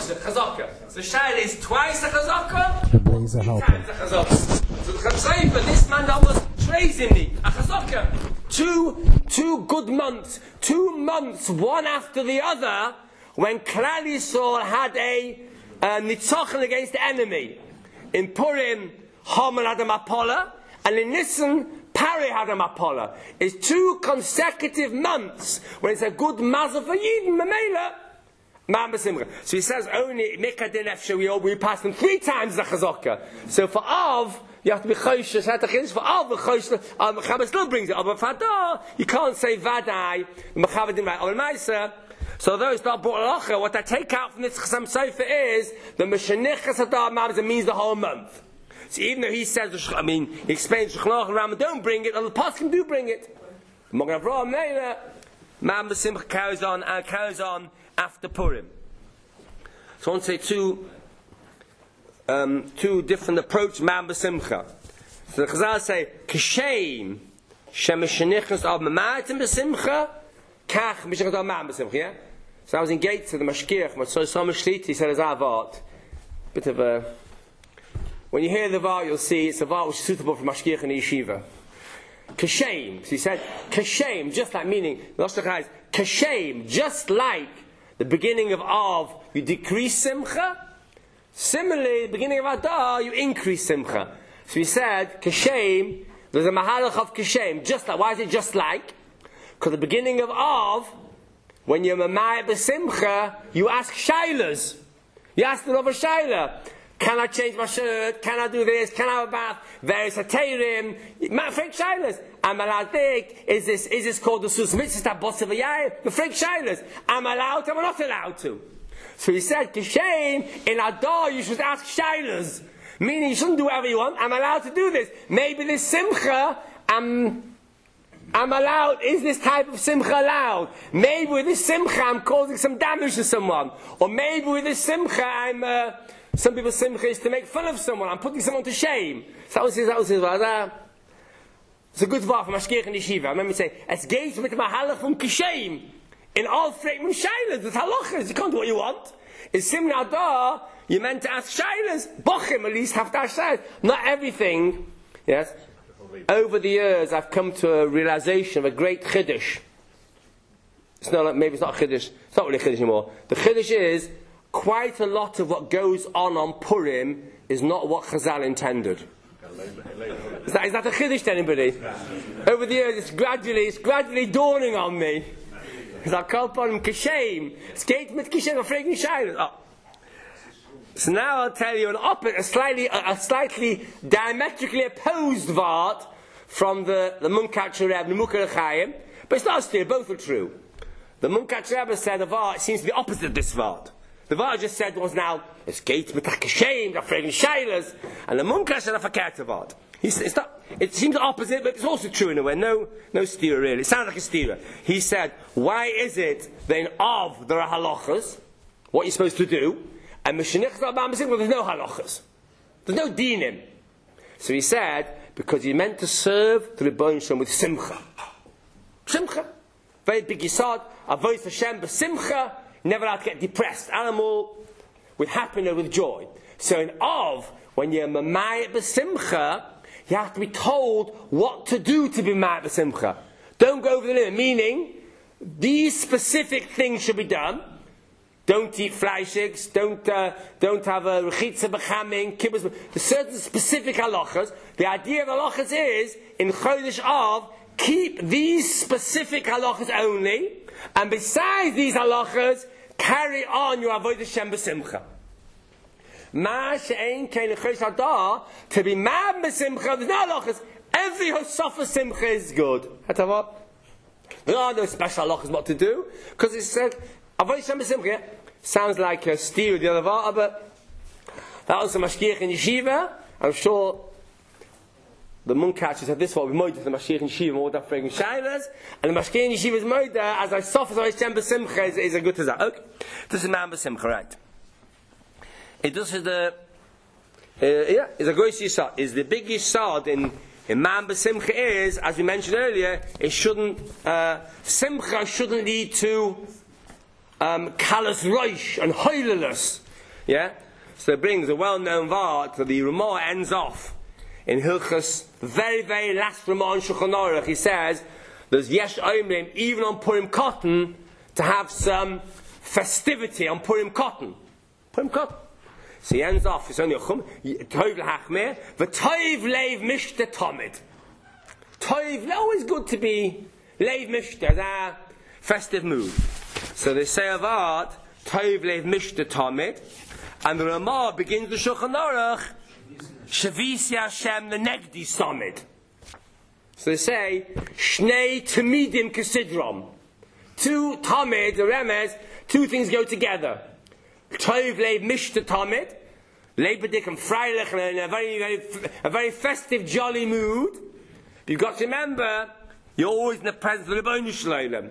chazaka. So the shaila is twice the chazaka, or 3 times the chazaka. So the chatzayfa, this man almost praising me. A chazaka. Two good months, 2 months, one after the other, when Klal Yisrael had a nitzachon against the enemy. In Purim, Haman had a mapola, and in Nisan, Pari had a mapola. It's 2 consecutive months when it's a good mazel for Yidden, Mamela. So he says only Mikadin Efshe, we pass them 3 times the chazaka. So for Av, you have to be choishes. For Av, the choishes, Mechaber still brings it. But for Hadar, you can't say Vadai, Mechaber didn't write. So though it's not brought alacha, what I take out from this Chasam Sofer is the Meshanichas Hadar Mabzah means the whole month. So even though he says, he explains Shechanach and Rambam don't bring it, and the Paskim do bring it. Mogen Avraham Meila, Ma'am B'Simcha carries on after Purim. So I want to say two different approaches, Ma'am B'Simcha. So the Chazal say, Kishem, Shem Meshanichas Av Ma'atim B'Simcha, Kach Meshanichas Av Ma'am B'Simcha, yeah? So I was engaged to the Mashgiach, but so Shliti said as Avat, bit of a... When you hear the Vart, you'll see it's a Vart which is suitable for Mashgiach and Yeshiva. Kashem. So he said, Kashem, just like meaning, Kashem, just like the beginning of Av, you decrease Simcha. Similarly, the beginning of Adar, you increase Simcha. So he said, Kashem, there's a Mahalach of Kashem, just like. Why is it just like? Because the beginning of Av, when you're Mamayat B'Simcha, you ask Shailas. You ask another Shaila. Can I change my shirt? Can I do this? Can I have a bath? Various Hateirim. Frank Shailas. I'm allowed to. Is this called the Sus Mitzvah? The Frank Shailas. I'm allowed to, I'm not allowed to. So he said, Kishem, in Adar you should ask Shailas. Meaning you shouldn't do whatever you want. I'm allowed to do this. Maybe this Simcha, I'm allowed. Is this type of Simcha allowed? Maybe with this Simcha I'm causing some damage to someone. Or maybe with this Simcha some people's Simcha is to make fun of someone. I'm putting someone to shame. So that was his Vada. It's a good word for Mashgiach and Yeshiva. I remember saying, es geht mit dem Halach from Kishem. In all fragment Shailas, there's halachas. You can't do what you want. In Simna Adar, you're meant to ask Shailas. Bochim at least have to ask Shailas. Not everything. Yes. Over the years, I've come to a realization of a great Chiddush. It's not like, maybe it's not a Chiddush. It's not really a Chiddush anymore. The Chiddush is, quite a lot of what goes on Purim is not what Chazal intended. Is that a Chiddush to anybody? Over the years, it's gradually dawning on me. Because I call upon him Kishem. Skate mit Kishem, I'm fragging Shailas. So now I'll tell you a slightly diametrically opposed vart from the Munkatcher Rebbe, the Mukar Chaim. But it's not still, both are true. The Munkatcher Rebbe said the vart seems to be opposite of this vart. The Vart just said was now, it's gate with Kashem, the fragrant Shailas, and the Munkar said a fakert Vart. It seems opposite, but it's also true in a way. No steer really. It sounds like a steer. He said, why is it that in Av there are halachas, what you're supposed to do, and Meshanichas there's no halachas. There's no dinim. So he said, because he meant to serve the Rebbeinu Shalom with simcha. Simcha. Very big yisod, avoid Hashem b'simcha, never allowed to get depressed. Animal with happiness, with joy. So in Av, when you're Mamayat b'Simcha, you have to be told what to do to be Mamayat b'Simcha. Don't go over the limit. Meaning, these specific things should be done. Don't eat fleishigs. Don't have a rechitza b'chaming, kibbutz. There's certain specific halachas. The idea of halachas is, in Chodesh Av, keep these specific halachas only. And besides these halachas, carry on your avodah Hashem b'simcha. Ma she'ein kein l'chodesh Hadar, to be mad b'simcha, there's no halachas. Every hosafa simcha is good. There are no special halachas what to do, because it said avodah Hashem b'simcha. Sounds like a steer with the other vart, but that was a mashgiach in yeshiva. I'm sure the Munkatcher said this what we moed the Mashiach in Yeshiva more than fragrant Shailas, and the Mashiach in Yeshiva's moed as I suffer as Hashem b'Simcha is a good tazah. Okay, this is man b'Simcha, right? It does is is a gross yisod. Is the big yisod in man b'Simcha is, as we mentioned earlier, it shouldn't Simcha shouldn't lead to callous roish and hoileless. Yeah? So it brings a well-known vart that the Ramah ends off in Hilchas, very, very last Ramah in Shulchan Aruch. He says, there's Yesh Omrim, even on Purim Cotton, to have some festivity on Purim Cotton. Purim Cotton. So he ends off, it's only a chum, Tov l'hachmir, v'tov leiv mishta tomid. Tov, always good to be leiv mishta, a festive mood. So they say of art, Tov leiv mishta tomid, and the Ramah begins the Shulchan Aruch, Shavisi Hashem the Negdi Samid. So they say, Shnei Tamidim Kesidrom. Two Tamid, the Remez, two things go together. Tov leiv mishta Tamid, Leibedik and Freilich, and a very festive, jolly mood. You've got to remember, you're always in the presence of the Rebbeinu Shalom.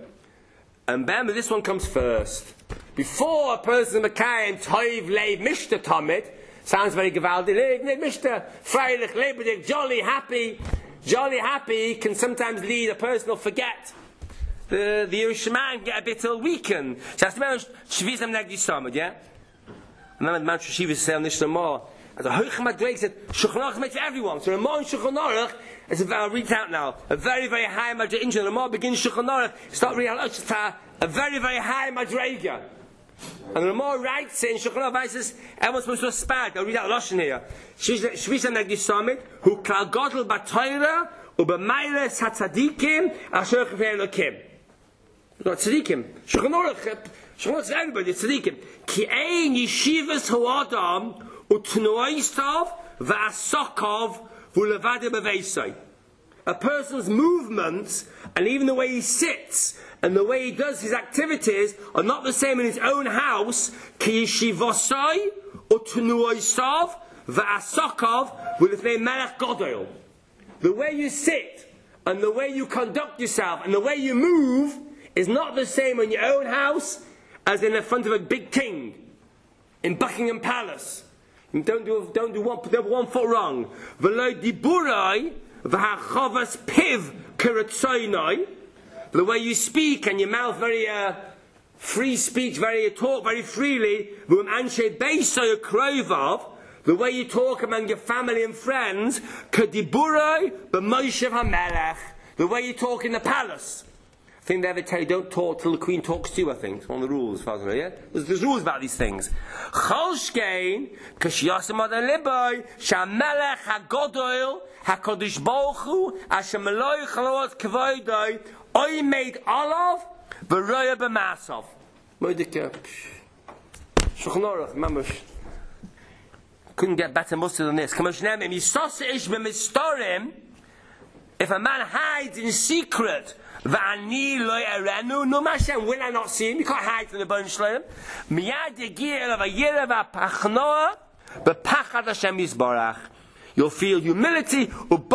And remember, this one comes first. Before a person became Tov leiv mishta Tamid, sounds very gewaldig. Mishta, Freilich, Leibedik, jolly, happy. Jolly, happy can sometimes lead a person to forget. The Yerushalayim get a bit weakened. So that's the Shvisam Negdi Samad, yeah? Remember the man Shiva said on this Ramah, as a Hoichem Adreg said, Shulchan Aruch is made for everyone. So Ramah and Shulchan Aruch, I'll read it out now, a very, very high Madrega. Ramah begins Shulchan Aruch, start reading out, a very, very high Madrega. And Ramah writes in Shulchan Aruch, says, everyone's supposed to aspire. I'll read out Lashon here. Shvisam Negdi Samad, who kal godel b'Torah, u'b'mayles hatzadikim, asher chevei Elokim. We've got tzadikim. Shulchan Aruch is everybody, tzadikim. Ki ein yeshivas ha'adam u'tnoistav v'asokov v'ulevade b'veisai. A person's movements and even the way he sits and the way he does his activities are not the same in his own house. Ki yeshivasai u'tnoistav v'asokov v'ulevade melech godol. The way you sit and the way you conduct yourself and the way you move is not the same in your own house as in the front of a big king in Buckingham Palace. And don't do one foot wrong. V'lo diburai v'hachavas piv keratzoinai. The way you speak and your mouth very free speech, talk very freely. V'um anshe beisoy krovav. The way you talk among your family and friends. Kediburai b'moshev hamelech. The way you talk in the palace. I think they ever tell you don't talk till the Queen talks to you, I think. It's one of the rules, as far as I know, yeah? There's rules about these things. Cholshkein, k'shiyasam adon libay, sha'melech ha'godol, ha'kodesh baruch hu, asher meloi chalot k'voidoi, oy made olav, v'roya b'masav. Moedike, Shulchan Aruch, mamash. Couldn't get better mustard than this. Kamosh nemim, yisosish b'mistorim, if a man hides in secret, V'ani lo erenu, no Hashem, will I not see him? You can't hide from the Rebbeinu Shalom. Miyad yegir elav ha'yirev ha'pachnoa, b'pachad Hashem yisbarach. You'll feel humility,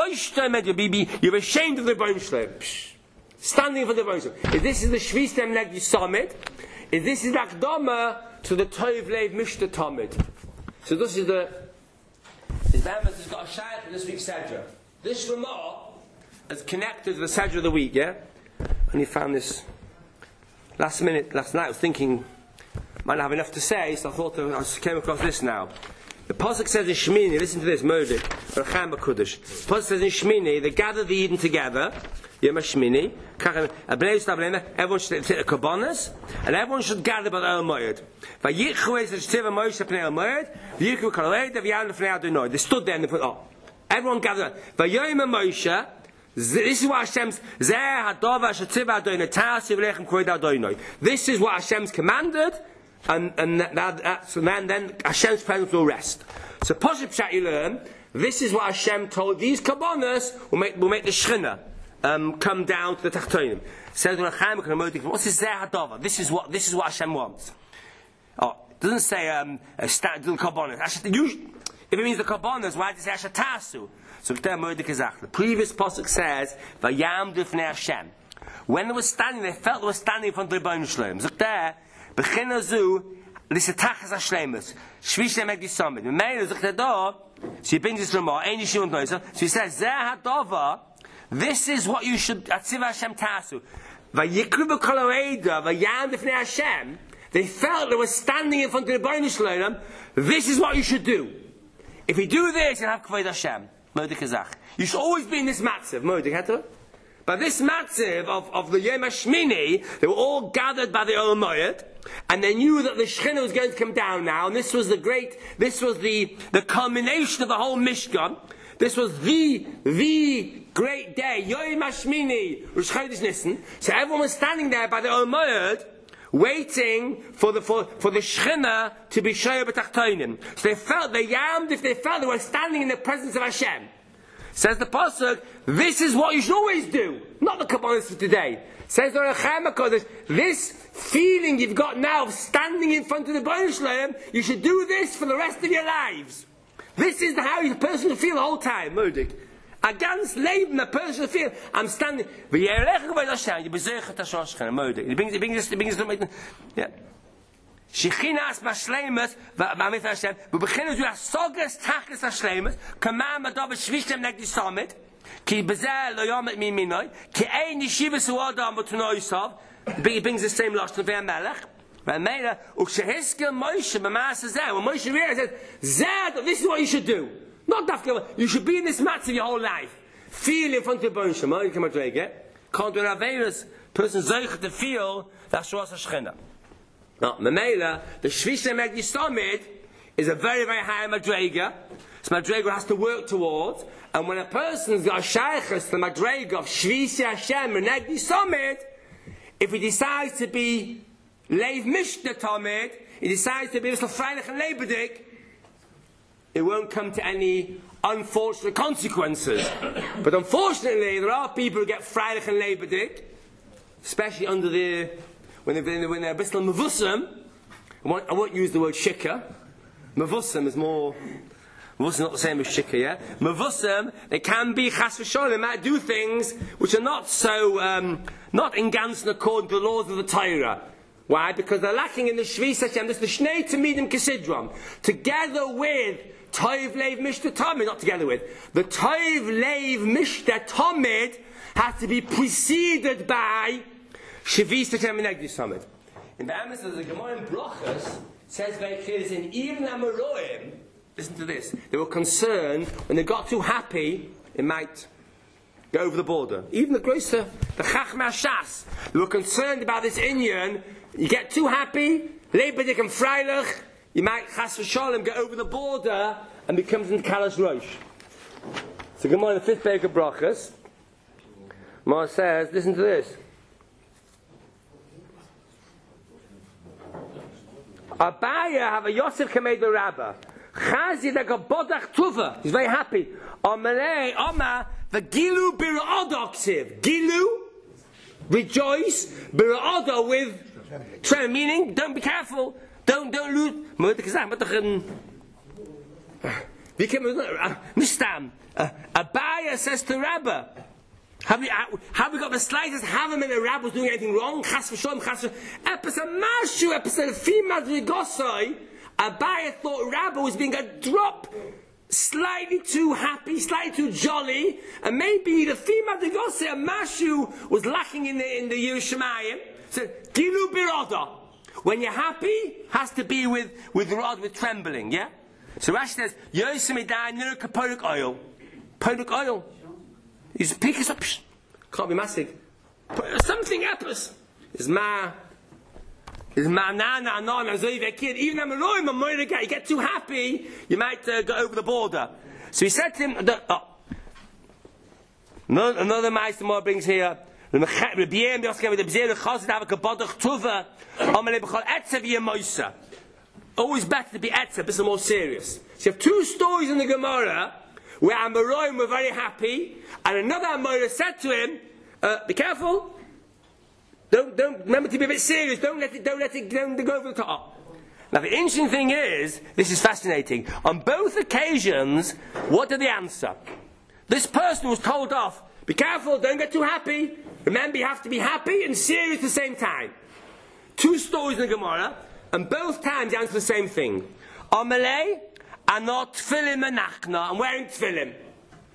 you're ashamed of the Rebbeinu Shalom. Standing for the Rebbeinu Shalom. If this is the Shvisam Negdi Samid, if this is the Akdama to the Tov leiv mishta Tamid. So this is the Bambas has got a shayat for this week's Sedra. This Ramah is connected to the Sedra of the week, yeah? And he found this last night. I was thinking, might not have enough to say, so I thought I came across this now. The Pasuk says in Shemini, listen to this, Modik, Racham HaKudosh. The Pasuk says in Shemini, they gather the Eden together, Yom HaShemini, everyone should take the Kabbanas, and everyone should gather by the El Moed. Vayichu es Shtiva Moshe Pnei El Moed, Vayichu Kalei, Vayan Pnei Adonai. They stood there and they put, everyone gathered. Vayom Moshe, this is what Hashem's this is what Hashem's commanded, and then Hashem's presence will rest. So Poshup Pshat you learn, this is what Hashem told these Kabbanas will make the Shechina come down to the Tachtonim. Says what's this Zeh HaDava? This is what Hashem wants. It doesn't say little Kabbanas. If it means the Kabbanas, why does it say Hashatasu? So the previous pasuk says, "Vayam dufnei Hashem." When they were standing, they felt they were standing in front of the Rebbeinu Shalom. So there, b'chinazu l'setachas hashlemus shvishem Negdi Samid. Meir zuktedo. So he brings this Ramah. Ein yishim noiser. So he says, "Zeh hadava." This is what you should atziv Hashem tasu. Vayikru b'kol ha'eda vayam dufnei Hashem. They felt they were standing in front of the Rebbeinu Shalom. This is what you should do. If you do this, you'll have Kvod Hashem. Moedik Kazach. You should always be in this matzav. Moedik, Heter? But this matzav of the Yom HaShmini, they were all gathered by the Olam Moed, and they knew that the Shekhinah was going to come down now, and this was the culmination of the whole Mishkan. This was the great day, Yom HaShmini, Rosh Chodesh Nisan. So everyone was standing there by the Olam Moed, waiting for the Shekhinah to be Shoyer B'Tachtonim. So they felt they were standing in the presence of Hashem. Says the Pasuk, this is what you should always do, not the Kabbalahs of today. Says the Rechaim HaKodesh, this feeling you've got now of standing in front of the Rebbeinu Shalom, you should do this for the rest of your lives. This is how the person should feel the whole time, Modik. Against Leben, the person should feel, I'm standing. He brings this. Yeah. Shechinas Bashleimus, Vamith Hashem, we begin to do a Sogas Tachlis Hashleimus, Kamam Adab Shvishem Negdi Summit, Ki Bezel Loyamet Miminoi, Ki Ein Yeshivas Uadam Butunoisov, he brings the same loss to Ver Melech, Vamela, Ukshehiskel Moshe, Mamas Zeh, when Moshe realizes, Zed, this is what you should do. Not Dafka, you should be in this matzah your whole life. Feel in front of the Rebbeinu Shalom, you come out can't do an Averis, person Zeicha to feel that Shos HaShechina. Now, Mamela, the Shvisha Megdi Summit is a very, very high Madrega. So Madrega has to work towards. And when a person's got a Shaykhas, the Madrega of Shvisha Hashem and Megdi Summit, if he decides to be Leiv Mishnah Tamid, he decides to be Mr. Freilich and Leibedik, it won't come to any unfortunate consequences. But unfortunately, there are people who get Freilich and Leibedik, especially under the when they're a bit mavusam. I won't use the word shikha. Mavusam is more. Mavusam is not the same as shikha, yeah? Mavusam, they can be chas v'sholem. They might do things which are not so, not in Ganzen according to the laws of the Torah. Why? Because they're lacking in the Shvis Hashem. This is the Shnei Tamidim Kesidram. Together with Toiv Leiv Mishta Tamid, not together with. The Toiv Leiv Mishta Tamid has to be preceded by Shavis Hashem and Negdi Summit. In the Amos of the Gemara in Brachas says very clearly, in even Amoraim, listen to this, they were concerned when they got too happy, it might go over the border. Even the Grosser, the Chachma Shas, they were concerned about this Inyan. You get too happy, Leibedik and Freilich, you might Chas v'Sholem go over the border and becomes in Kalash Rosh. So Gemara in the 5th page of Brachas, Mar says, listen to this. Abaya have a Yosef Kamed the Rabbah. Chazi like a bodach tuva. He's very happy. Amalei Oma the Gilu Bira'odah ksiv. Gilu, rejoice. Bira'odah with tremor, meaning don't be careful. Don't lose. Mistam. Abaya says to Rabbah. Have we got the slightest havim in the Rabbah was doing anything wrong? Chas v'sholem, chas v'sholem. Episode Mashu, episode Fimad Rigosai. Abaya thought Rabbah was being a drop, slightly too happy, slightly too jolly, and maybe the Fimad Rigosai, Mashu, was lacking in the Yerushalayim. So, Gilu Bira'odah. When you're happy, has to be with trembling, yeah? So Rashi says, Yosemidai Nir Kaporik oil. Porik oil. He's picking up. Can't be massive. Something happens. Is ma nana nana zoive kid. Even Amaroim Amoyriga, you get too happy, you might go over the border. So he said to him, another Meister more brings here. Always better to be etzer, but more serious. So you have two stories in the Gemara where Amoraim were very happy, and another Amorah said to him, "Be careful. Don't remember to be a bit serious. Don't let it go over the top." Now the interesting thing is, this is fascinating. On both occasions, what did they answer? This person was told off. Be careful. Don't get too happy. Remember, you have to be happy and serious at the same time. Two stories in the Gemara, and both times they answer the same thing. Amalei. And not tefillin menachna. I'm wearing tefillin.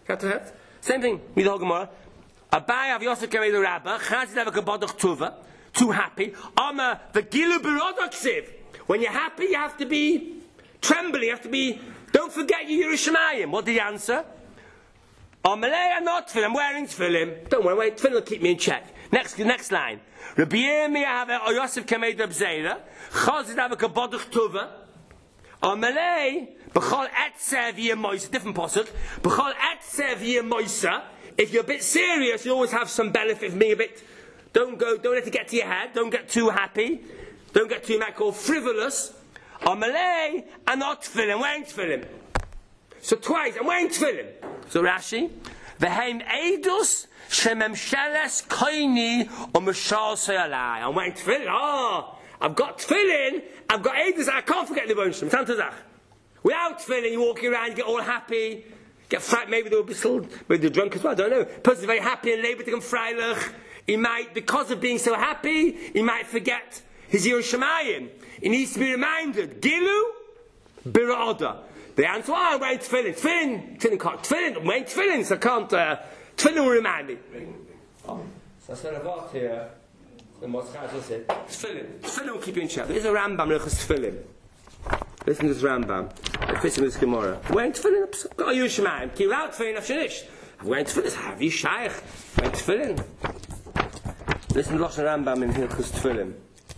Same thing. With the whole Gemara. Abaya of Yosef Kamed the Rabbah. Chazid have a kabodach tuva. too happy. The gilu b'roda ksiv. When you're happy, you have to be trembling. You have to be. Don't forget your Yerushalayim. What did he answer? Amalei, I'm not tefillin. I'm wearing tefillin. Don't worry, tefillin will keep me in check. Next line. Rabbi Yirmiyah have a Yosef kameid abzeira. Chazid have a kaboduch tuva. Amalei b'chol etzev yemoisa. Different posuk. B'chol etzev yemoisa. If you're a bit serious, you always have some benefit from being a bit. Don't let it get to your head. Don't get too happy. Don't get too, you might call, frivolous. Amalei, I'm not tefillin. I'm wearing tefillin. So twice, I'm wearing tefillin. So Rashi, v'heim eidus shememsheles koini u'meshal seyalai. I'm wearing tefillin. I've got tefillin. I've got eidus. I can't forget the bonshim. Without tefillin, you're walking around, you get all happy, get frightened. Maybe they'll be still, maybe they're drunk as well. I don't know. Person's very happy and labor to come freilich. He might, because of being so happy, he might forget his Yerushalayim. He needs to be reminded. Gilu bira'oda. The answer, I'm wearing tefillin. Tefillin, I'm wearing tefillin, so I can't, tefillin will remind me. So I said about here, the Moschai just said, tefillin will keep you in check. There's a Rambam, Lechus tefillin. Listen to this Rambam. It fits in this Gemara. I'm wearing tefillin, I've got a Yerushalayim. Keep out tefillin, I've finished. I'm wearing tefillin, have you shaykh? I'm wearing tefillin. Listen to Lachon Rambam in Hilchus tefillin.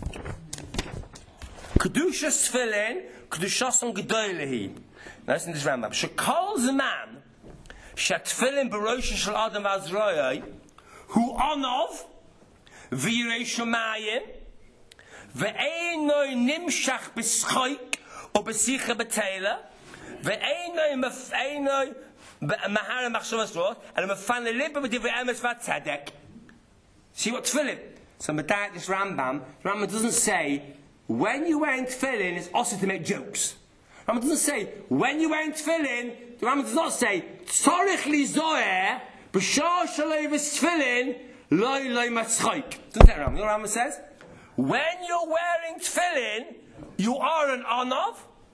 Kedushas tefillin, kedushasam gedoylehi. Now listen to this Rambam. Shekol zeman shetfillin b'rosh shel adam azroyai hu anov v'yirei shomayim ve'einoi nimshach b'schoik or b'sicha b'teila ve'einoi mahara machshavas rot and mefan lelipa b'divrei emes v'tzedek. See what tefillin? So Medayat this Rambam doesn't say when you're wearing tefillin it's also to make jokes. The Rambam doesn't say when you're wearing tefillin. The Rambam does not say tzorich li zoeh b'shor shalei v'tefillin loy matzchoik. Doesn't that Rambam? You know what Rambam says? When you're wearing tefillin, you are an onav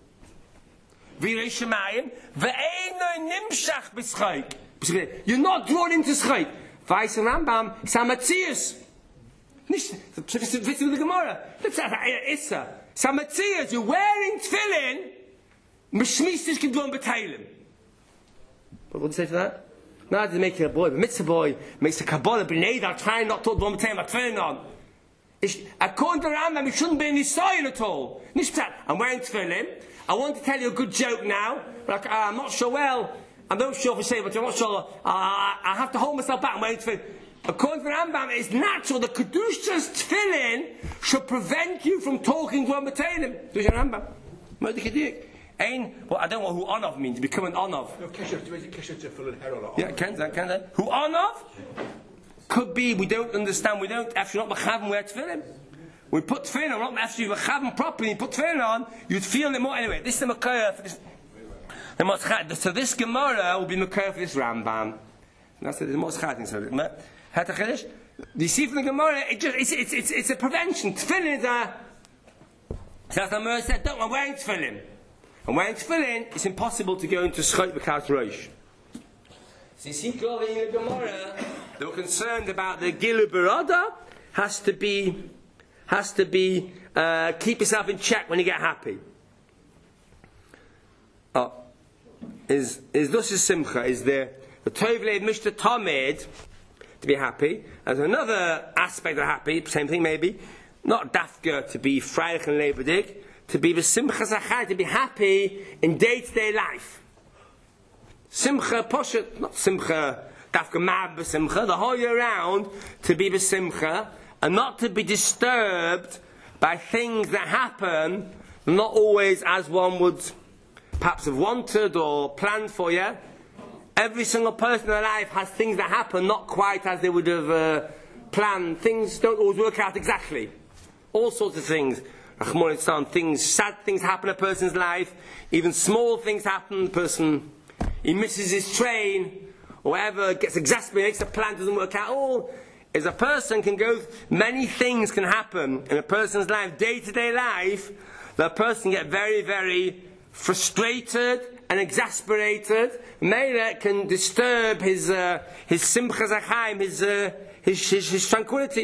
v'yirei shemayim ve'einoi nimshach b'schoik. You're not drawn into schoik. Vice Rambam, Samatzias. Nicht, willst du the Gemara? That's Issa. Samatzias, you're wearing tefillin, Mishmistish can do on Betailim. What would you say to that? No, to make a boy, but mitzvah boy makes a Kabbalah, B'nei, trying not to talk about Betailim, but tefillin on. According to Rambam, it shouldn't be in Yisrael at all. I'm wearing tefillin. I want to tell you a good joke now, but I'm not sure well. I'm not sure if I say, but I'm not sure. I have to hold myself back. I'm wearing tefillin. According to the Rambam, it's natural. The Kedusha's tefillin should prevent you from talking to a Mateilim. Do you know Rambam? Well, I don't know who Onov means. Become an Onov. No, Kesher tefillin herol. Yeah, can that? Who Onov? Could be. We don't understand. We don't actually not mechavim wear tefillin. We put tefillin on. Not actually mechavim properly. You put tefillin on, you'd feel it more. Anyway, this is the Makayah for this. So this Gemara will be Makayah for this Rambam. That's the Moschai thing. So, you see from the Gemara, it's a prevention. Tefillin is a. So the Gemara said, "Don't. I'm wearing tefillin. I'm wearing tefillin. It's impossible to go into Schot without Rosh." So you see, in the Gemara, they were concerned about the Gilu Barada has to be keep yourself in check when you get happy. Is this is simcha? Is the tovleid mishta tamid to be happy? As another aspect of happy, same thing maybe, not dafka to be freilich and lebendig, to be the simcha zachai, to be happy in day-to-day life. Simcha poshet, not simcha dafka mad b'simcha, the whole year round to be b'simcha and not to be disturbed by things that happen, not always as one would perhaps have wanted or planned for you. Every single person in their life has things that happen not quite as they would have planned. Things don't always work out exactly. All sorts of things. Sad things happen in a person's life. Even small things happen. The person, he misses his train or whatever, gets exasperated, makes a plan, doesn't work out. All as a person can go, many things can happen in a person's life, day-to-day life, that a person get very, very frustrated and exasperated. Maybe that can disturb his simcha zachaim, his tranquility.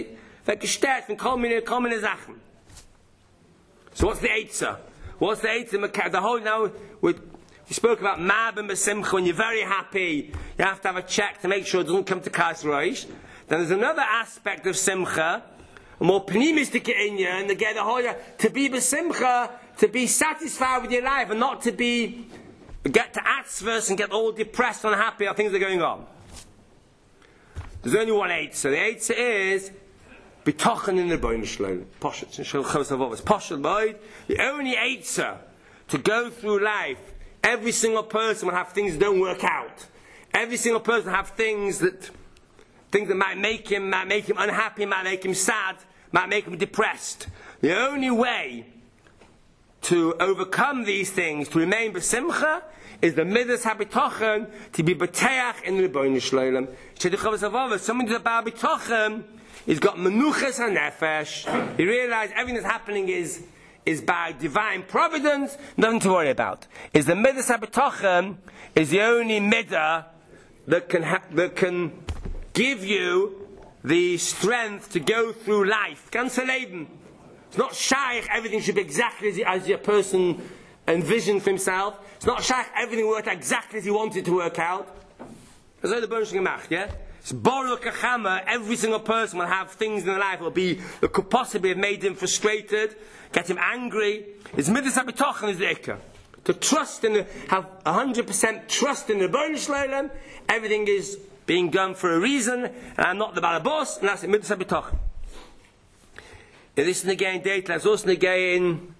weggestärkt von kommende Sachen. So what's the Eitzah? What's the Eitzah? The whole now, we spoke about Mab and Besimcha. When you're very happy, you have to have a check to make sure it doesn't come to Kas Roish. Then there's another aspect of Simcha, a more pneumistic in you, and again, the whole to be Besimcha, to be satisfied with your life, and not to get to Atzvus and get all depressed and unhappy how things are going on. There's only one Eitzah. The Eitzah is B'tochen in the Boin Shloim. Poshel Boyd. The only Eitzah to go through life. Every single person will have things that don't work out. Every single person will have things that might make him unhappy, might make him sad, might make him depressed. The only way to overcome these things, to remain b'simcha, is the midas habitochen, to be beteach in the Rebbeinu Shloim. Someone who's about bitochen, he's got menuchas hanefesh. He realizes everything that's happening is by divine providence, nothing to worry about. Is the midas habitochen is the only midah that can give you the strength to go through life. Ganze Leben. It's not shaykh, everything should be exactly as your person envisioned for himself. It's not shaykh, everything worked exactly as he wanted to work out. That's all the Baruch gemacht, yeah? It's Baruch Achama, every single person will have things in their life that could possibly have made him frustrated, get him angry. It's Midas HaBitochen is the Ikka. To trust have 100% trust in the Baruch Shloim, everything is being done for a reason, and I'm not the Balabos, and that's it, Midas HaBitochen. This is again data, it's also again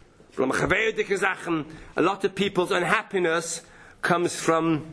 a lot of people's unhappiness comes from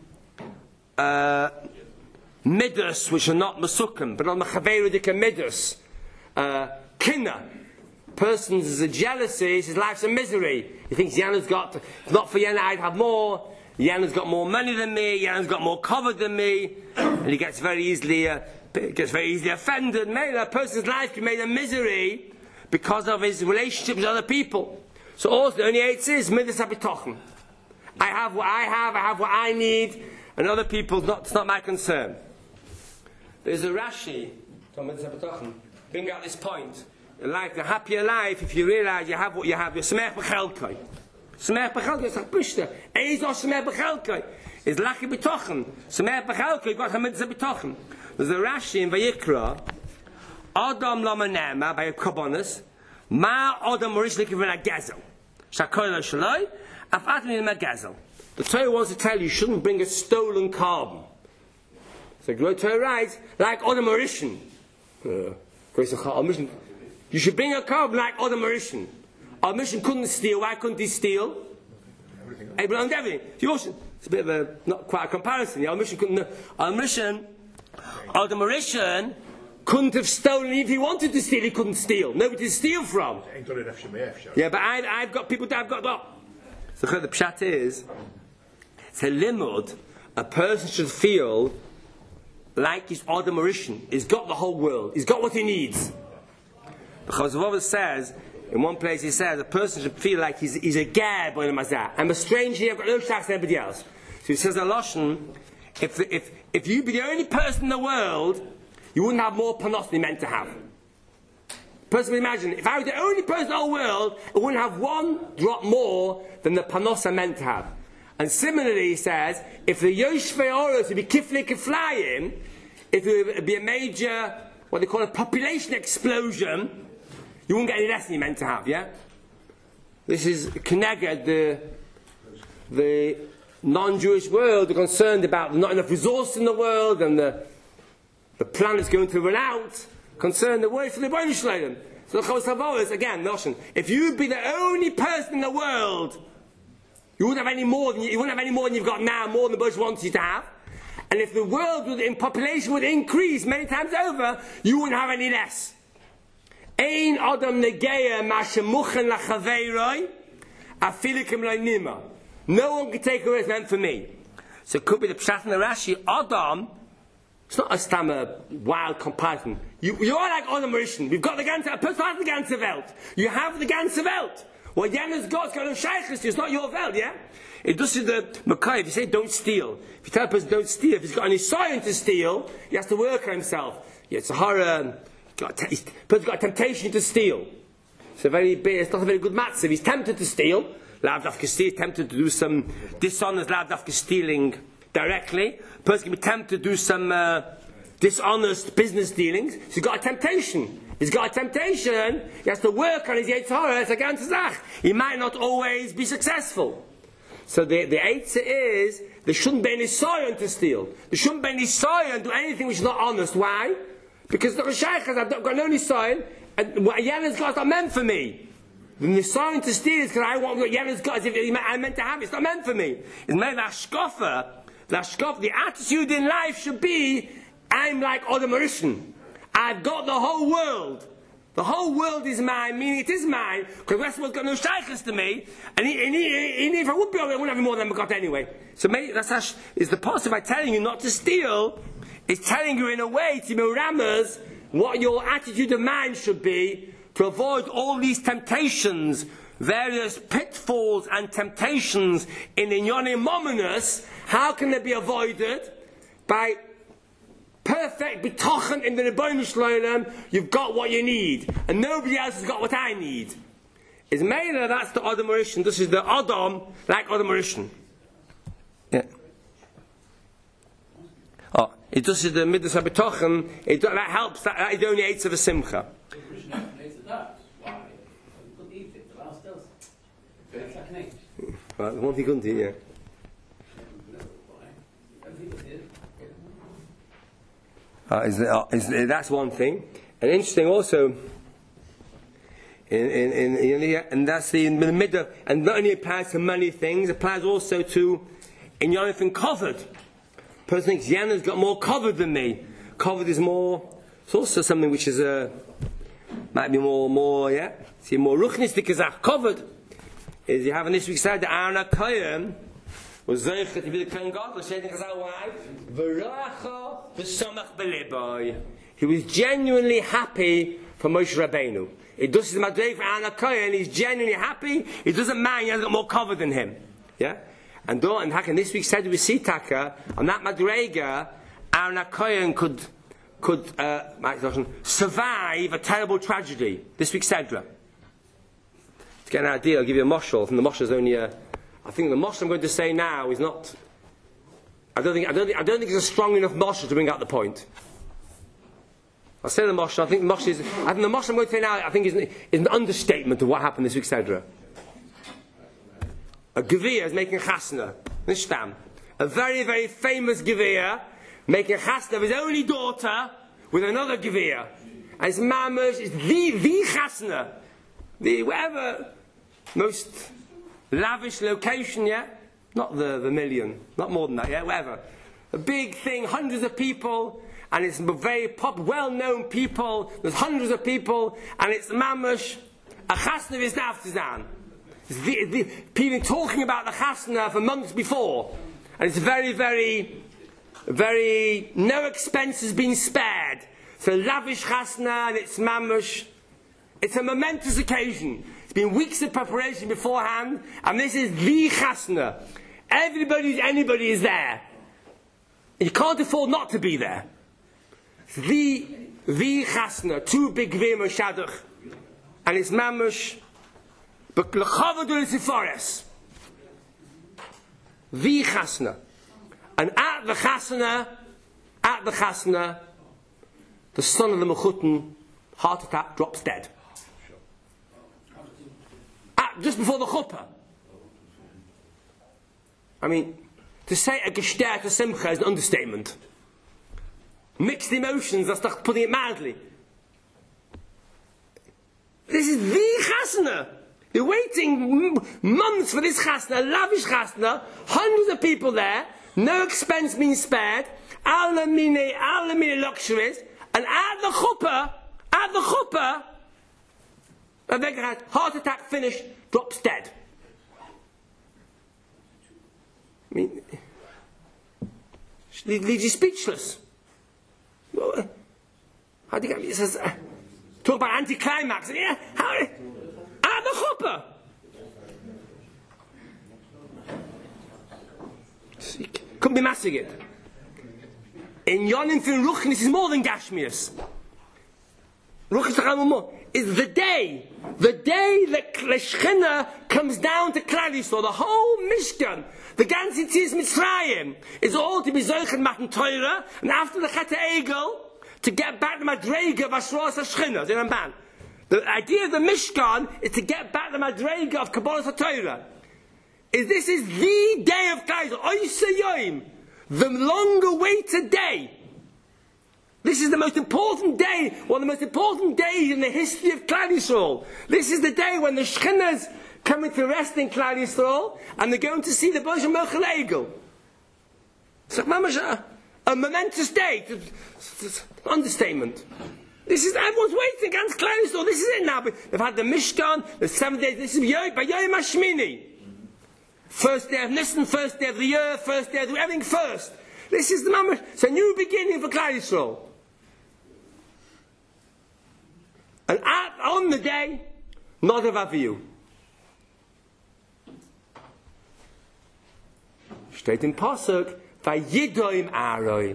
midas which are not masukim, but on the chaveridika midas. Kinna. Person's jealousy, his life's a misery. He thinks Yana's got, if not for Yana I'd have more. Yana's got more money than me, Yana's got more cover than me, and he gets very easily offended. Maybe a person's life can be made a misery because of his relationship with other people. So also the only eight is midas habitochen. I have what I have what I need, and other people's it's not my concern. There's a Rashi, bring out this point. Like the happier life, if you realize you have what you have, you're smech b'chelkai. Smech b'chelkai, it's like Pishta. Eiz or smech b'chelkai. It's lachi b'tochen. Smech b'chelkai, you've got midas habitochen. There's a Rashi in Vayikra, Adam lamanema by a kabbanis, ma Adam morishlik even a gazel. Shakoy lo shaloi, afatni in a gazel. The Torah wants to tell you shouldn't bring a stolen carbon. So the Torah writes, like Adam Morishan. You should bring a carbon like Adam Morishan. Adam Morishan couldn't steal. Why couldn't he steal? He belonged to everything. It's a bit of a, not quite a comparison. Adam Morishan couldn't have stolen. If he wanted to steal, he couldn't steal. Nobody to steal from. Yeah, but I've got people that I've got that. So the pshat is, it's a limud. A person should feel like he's Adam Morishan. He's got the whole world. He's got what he needs. Because Chazavova says, in one place he says, a person should feel like he's a gab or a mazah. I'm a stranger here, I've got no shacks than anybody else. So he says, Lashon, if you be the only person in the world, you wouldn't have more panos than you meant to have. Person, imagine, if I was the only person in the whole world, I wouldn't have one drop more than the panos I meant to have. And similarly, he says, if the Yoshvei Oros would be kifli kiflayim, if it would be a major, what they call a population explosion, you wouldn't get any less than you meant to have, yeah? This is Kneged, the non-Jewish world, are concerned about not enough resource in the world, and the planet's going to run out, concerned the way for the Rebbeinu Shloim. So the Chavos Havolos, again, notion, if you'd be the only person in the world, you wouldn't have any more than you've got now, more than the Bush wants you to have. And if the world in population would increase many times over, you wouldn't have any less. Ein Adam negeya mashemuchen lachaveiroi, afilikim lo'nima. No one can take away what's meant for me. So it could be the pshat and the Rashi. Adam, it's not a wild comparison. You are like Adam Rishon. We've got the ganze, a person has the ganze Welt. You have the ganze Welt. What Yana's got no shaykhs, it's not your Welt, yeah? It does see the Makai, if you say don't steal, if you tell a person don't steal, if he's got any sign to steal, he has to work on himself. It's a horror, He's got a temptation to steal. It's not a very good matzah. He's tempted to steal. Lav dafka steal, tempted to do some dishonest lav dafka stealing directly. A person can be tempted to do some dishonest business dealings. So he's got a temptation. He has to work on his Yetzer Hara. It's a ganze Sach. He might not always be successful. So the Eitzah is, there shouldn't be any soyon to steal. There shouldn't be any soyon do anything which is not honest. Why? Because the Shaykhs, I've got no soyon, and what Yemen's got is not meant for me. The soyon to steal is because I want what Yemen's got, as if I meant to have it. It's not meant for me. It's made the attitude in life should be, I'm like Adam Rishon. I've got the whole world. The whole world is mine, meaning it is mine, because Westworld's got no shaykhs to me, and if I would be over, I wouldn't have more than I got anyway. So maybe that's is the positive by telling you not to steal, is telling you in a way, to Miramas, what your attitude of mind should be, to avoid all these temptations, various pitfalls and temptations in Inyonim Mominus. How can they be avoided? By perfect bitochen in the Rebbeinu Shloim, you've got what you need, and nobody else has got what I need. Is Meila, that's the Adam Rishon. This is the Adam, like Adam Rishon. Yeah. Oh, it just is the Midas HaBitochen, that helps, that is only Eitz of a Simcha. Well, the one thing couldn't eat, yeah. That's one thing, and interesting also. And that's in the middle, and not only applies to many things, it applies also to in Yonathan covered. Person thinks Yana's got more covered than me. Covered is more. It's also something which is might be more. Yeah, see more ruchnistic as covered. Is you have in this week's side the Aaron HaKohen was zeicher to be the Kohen Gadol. Saying why? V'racha v'samach b'liboy. He was genuinely happy for Moshe Rabbeinu. It does his madrei for Aaron HaKohen. He's genuinely happy. He doesn't mind. He has got more cover than him. Yeah. And Hakan this week said we see Taka on that madrega, Aaron HaKohen could survive a terrible tragedy. This week's Sedra. To get an idea, I'll give you a moshel. And the moshel is only I think the moshel I'm going to say now is not. I don't think it's a strong enough moshel to bring out the point. I'll say the moshel. I think the moshel I'm going to say now, I think is an understatement of what happened this week's Sedra. A Gevir is making chasna. Nishtam. A very, very famous Gevir making chasna of his only daughter with another Gevir. And his mamash is the chasna. The whatever most lavish location, yeah? Not the million. Not more than that, yeah? Whatever. A big thing, hundreds of people, and it's very well-known people. There's hundreds of people, and it's mamash, a chasna of his naftizan. People talking about the chasna for months before, and it's very, very, very no expense has been spared. So lavish chasna, and it's mamash. It's a momentous occasion. It's been weeks of preparation beforehand, and this is the chasna. Anybody is there. You can't afford not to be there. The chasna, two big gvim shaduch, and it's mamash. But l'chavadul sifares, the chasna, and at the chasna, the son of the mechutin, heart attack, drops dead. Just before the chuppah. I mean, to say a geshter to simcha is an understatement. Mixed emotions, that's not putting it mildly. This is the chasna. They're waiting months for this chasna, lavish chasna, hundreds of people there, no expense being spared, alla mine luxuries, and at the chuppah, heart attack finished, drops dead. I mean, leaves you speechless. How do you get me? It says, talk about anticlimax. Yeah, how? At the chuppah. Couldn't be massing it. In Yonim Fin Ruchnis is more than Gashmias. is the day that Shechina comes down to Klal Yisrael. The whole Mishkan, the ganze Tzias Mitzrayim, is all to be Zochen Matan Torah, and after the Chet Egel, to get back the Madrega of Ashras HaShechina. The idea of the Mishkan is to get back the Madrega of Kabbalah HaTorah. This is the day of Klal Yisrael, Oisa Yom, the long-awaited day. This is the most important day, one of the most important days in the history of Klal Yisrael. This is the day when the Shechinahs coming to rest in Klal Yisrael, and they're going to see the Bosh Melchel Egel. It's like a momentous day. Understatement. This is, everyone's waiting against Klal Yisrael. This is it now. They've had the Mishkan, the 7 days. This is by Yom HaShmini. First day of Nisan, first day of the year, first day of everything first. This is the moment. It's a new beginning for Klal Yisrael. And on the day, Nadav Avihu. Steht in Pasuk, Vayidoim Aaron.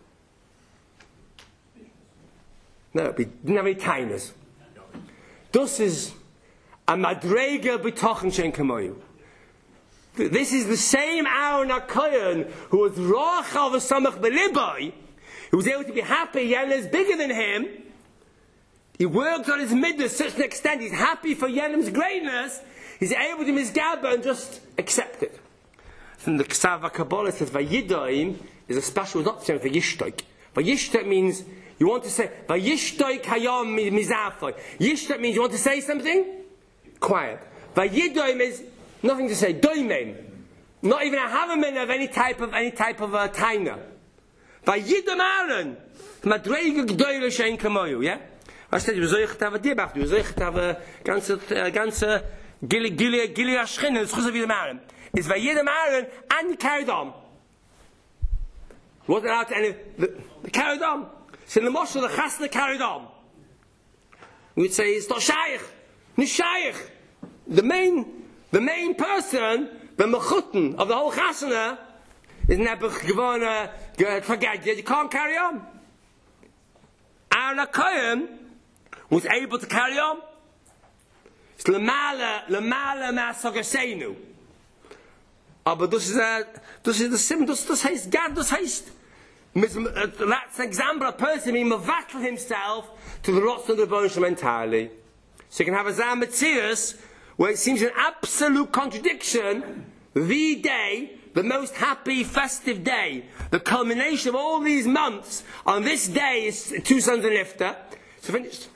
No, we didn't have any timers. This is a Madrega B'tochen Shen Kamoyu. This is the same Aaron HaKohen who was Rachel V'samach B'libai, who was able to be happy. Yelem is bigger than him. He worked on his midah to such an extent. He's happy for Yelem's greatness. He's able to misgaba and just accept it. From the Ksav Kabbalah says Vayidoim is a special, not the same for Yishtoik. Vayishtoik means you want to say Vayishtoik Hayom Mizafoi. Yishtoik means you want to say something quiet. Vayidoim is nothing to say. Doimim, not even a havamin of any type of taina. Vayidom Aaron Madrega Gdoyle Shein Kamoyu. Yeah. I said you was zoich to have a dibach. You was zoich to have a ganze gili ashchin. It's chus of Yidom Aaron. It's Vayidom Aaron, and he carried on. Wasn't allowed to any. They carried on. So in the Moshe, the Chasna carried on. We'd say it's not shaykh, not shaykh. The main person, the mechutin of the whole Chasna, is never gewona forget. You can't carry on. Aaron HaKohen was able to carry on. It's lemala ma'asagasenu. Aber das ist the sim. Das heißt God. Das heißt that's an example of a person being mevatel himself to the rots of the Rebbeinu entirely. So you can have a Zametzius where it seems an absolute contradiction. The day, the most happy, festive day, the culmination of all these months, on this day is two sons of Nifta. So finished.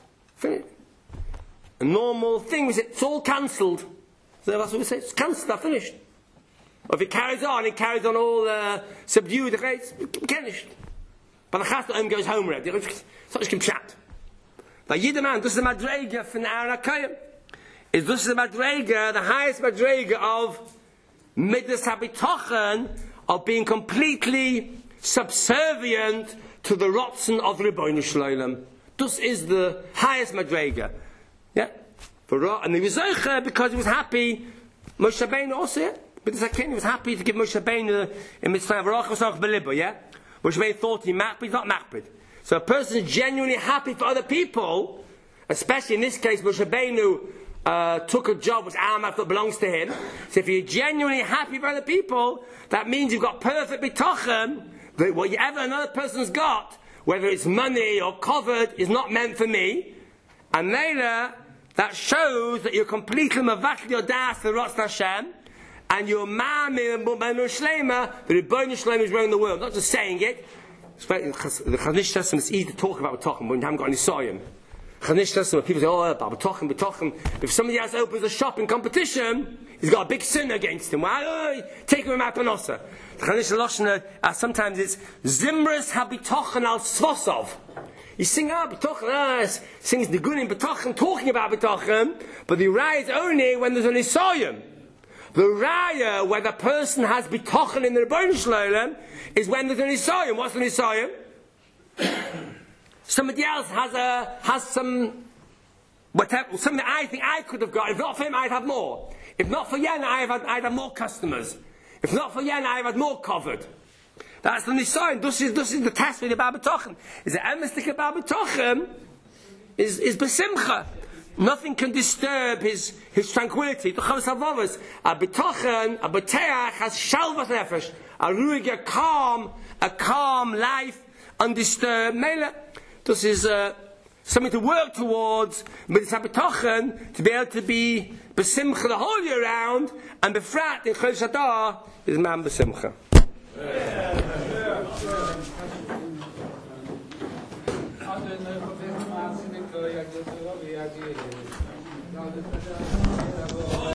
A normal thing, it's all cancelled. So that's what we say, it's cancelled, finished. Or if it carries on all subdued, it's finished. But the Chasna goes home already. Such can chat. But Yidaman, this is the Madrega from Aaron HaKohen. This is the Madrega, the highest Madrega of Midas HaBitochen, of being completely subservient to the Rotzen of Rebbeinu Shloilem. This is the highest Madrega. Yeah? And he was Zocher because he was happy. Moshe Rabbeinu also, yeah? But as I came, he was happy to give Moshe Rabbeinu in Mitzvah Baruch Hashem Belibo, yeah? Moshe Rabbeinu thought he makpid, he's not makpid. So a person is genuinely happy for other people, especially in this case, Moshe Rabbeinu took a job which Amat that belongs to him. So if you're genuinely happy for other people, that means you've got perfect bitochen that whatever another person's got, whether it's money or covered, is not meant for me. And later, that shows that you're completely mevatel your das to Rotz Hashem, and your ma'amir and B'menu Shlema, the Rebbeinu Shlema is running the world. Not just saying it. The Chaznish Testament is easy to talk about b'tochen, but we haven't got any soyim. Chaznish Testament, people say, oh, about b'tochen. If somebody else opens a shop in competition, he's got a big sin against him. Well, take him out panosa. The Chaznish Loshna, sometimes it's Zimras habitochen al svosov. You sing b'tochen, sings the good in b'tochen, talking about b'tochen, but the raya is only when there's an isoyim. The raya where the person has bitochen in the Rebbeinu Shloilem is when there's an Nisayim. What's the Nisayim? Somebody else has some whatever, something I think I could have got. If not for him, I'd have more. If not for Yen, I'd have more customers. If not for Yen, I'd have more covered. That's the Nisayim. This is the test with the Ba'al B'tochen. Is the emistic about B'tochen is besimcha. Nothing can disturb his tranquility. Tuchavas havavas. A betochen, a beteach has shalvas nefesh. A ruhig, a calm life, undisturbed. Mele. This is something to work towards, but it's a betochen to be able to be besimcha the whole year round, and befrat in Chodesh Adar is man besimcha.